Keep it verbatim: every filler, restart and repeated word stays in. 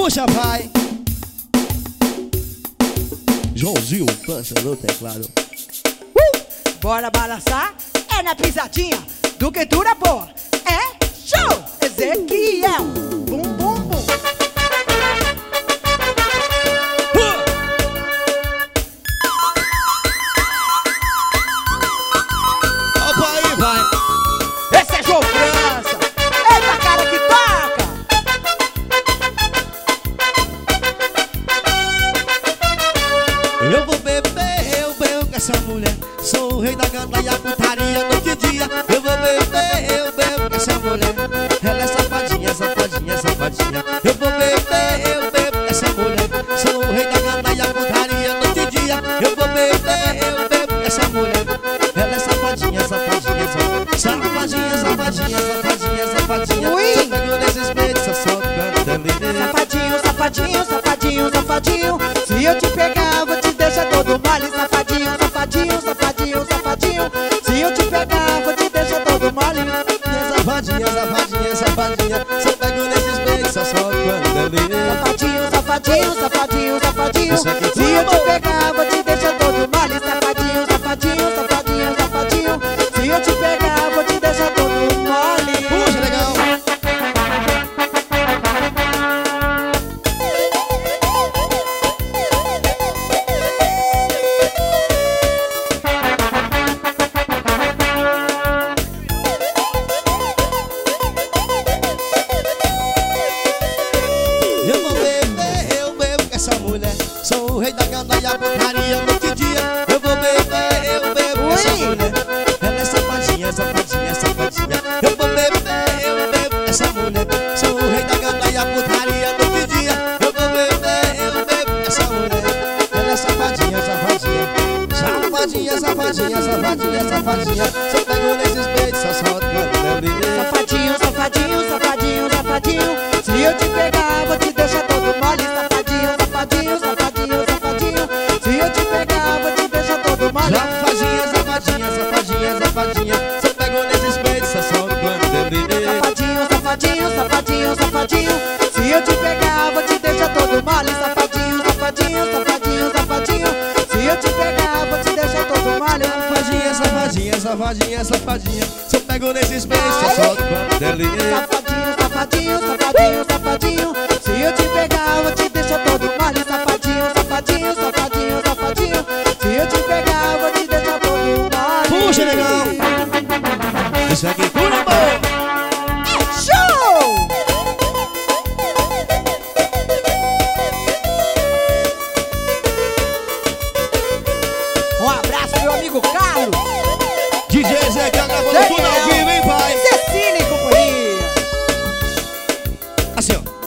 Puxa, vai. Joãozinho, cansa no teclado. Uh! Bora balançar, é na pisadinha do Quentura Boa. É show! Ezequiel, bum bum bum. Opa aí, vai. Esse é João França, eita cara que toca. Eu vou beber, eu bebo com essa mulher. Sou o rei da gandaia, putaria noite e dia. Eu vou beber, eu bebo com essa mulher. Ela é safadinha, safadinha, safadinha. Eu vou beber, eu bebo com essa mulher. Sou o rei da gandaia, putaria noite e dia. Eu vou beber, eu bebo com essa mulher. Ela é safadinha, safadinha, safadinha. Safadinha, safadinha, safadinha, safadinha. Ui. Só pego nesses peitos, só solto quando dele. Safadinho, safadinho, safadinho, safadinho. Se eu te pegar, vou te deixar todo mole. Safadinho, safadinho, safadinho, safadinho. Se eu te pegar, vou te deixar todo mole. Safadinha, safadinha, safadinha. Só pego nesses peitos, só solto quando dele. Safadinho, safadinho, safadinho, safadinho. Isso aqui Se eu te pegar, vou te deixar todo mole. Safadinho, safadinho, safadinho, safadinho. Se eu te pegar, vou te deixar todo mole. Puxa, legal. Eu vou beber, eu bebo com essa mulher. Sou o rei da gandaia, putaria noite e dia. Eu vou beber, eu bebo com essa Ui. mulher. Ela é safadinha, safadinha, safadinha. Eu vou beber, eu bebo com essa mulher. Sou o rei da gandaia, putaria noite e dia. Eu vou beber, eu bebo com essa mulher. Ela é safadinha, safadinha. Safadinha, safadinha, safadinha, safadinha. Só pego nesses peitos, só solto quando dele. Safadinho, safadinho, safadinho, safadinho. Se eu te pegar, vou te deixar todo mole. Safadinho, safadinho, safadinho, safadinho. Se eu te pegar, vou te deixar todo mole. Safadinha, safadinha, safadinha, safadinha. Só pego nesses peitos, só solto quando dele. Safadinho, safadinho, safadinho, safadinho. Se eu te pegar, vou te deixar todo mole. Safadinho, safadinho, safadinho, safadinho. Se eu te pegar, vou te deixar todo mole. Safadinha, safadinha, safadinha, safadinha. Só pego nesses peitos, só solto quando dele. Safadinho, safadinho, safadinho, safadinho. Se eu te pegar, vou te deixar todo mole. Safadinho, safadinho, safadinho, safadinho. Se eu te pegar, vou te deixar todo mole. Puxa, legal. Isso aqui tudo bom. É show! Um abraço, meu amigo Carlos. D J Zé, que gravou tudo